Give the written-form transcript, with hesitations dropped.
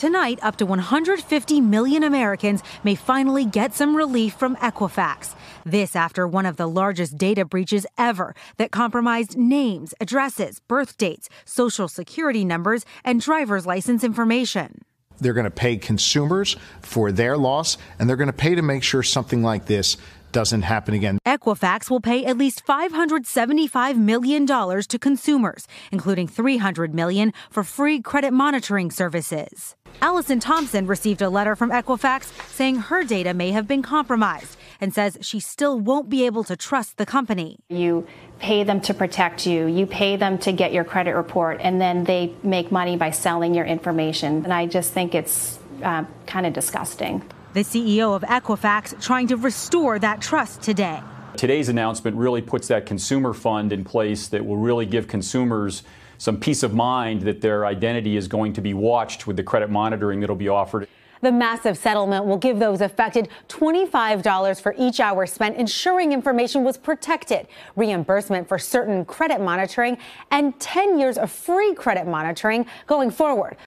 Tonight, up to 150 million Americans may finally get some relief from Equifax. This after one of the largest data breaches ever that compromised names, addresses, birth dates, social security numbers, and driver's license information. They're going to pay consumers for their loss, and they're going to pay to make sure something like this doesn't happen again. Equifax will pay at least $575 million to consumers, including $300 million for free credit monitoring services. Allison Thompson received a letter from Equifax saying her data may have been compromised and says she still won't be able to trust the company. You pay them to protect you. You pay them to get your credit report, and then they make money by selling your information. And I just think it's kind of disgusting. The CEO of Equifax trying to restore that trust today. Today's announcement really puts that consumer fund in place that will really give consumers some peace of mind that their identity is going to be watched with the credit monitoring that will be offered. The massive settlement will give those affected $25 for each hour spent ensuring information was protected, reimbursement for certain credit monitoring, and 10 years of free credit monitoring going forward.